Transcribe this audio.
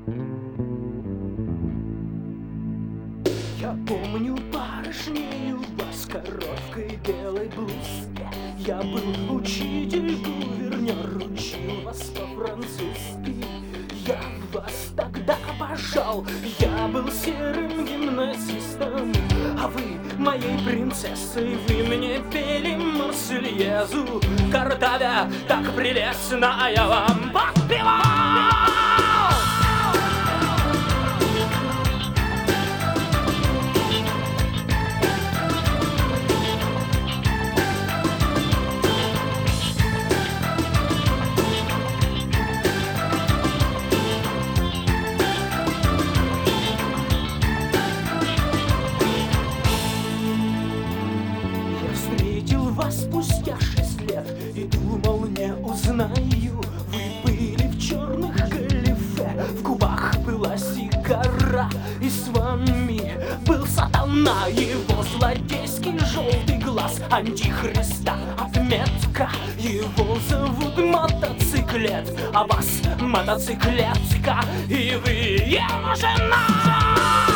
Я помню барышнею вас в короткой белой блузке. Я был учитель-гувернер, учил вас по-французски. Я вас тогда обожал, я был серым гимназистом, а вы моей принцессой, вы мне пели Марсельезу. Картавя так прелестно, я вам подпевал. Встретил вас спустя 6 лет и думал, не узнаю. Вы были в черных галифе, в губах была сигара, и с вами был сатана, его злодейский желтый глаз антихриста отметка. Его зовут мотоциклет, а вас мотоциклетка, и вы его жена.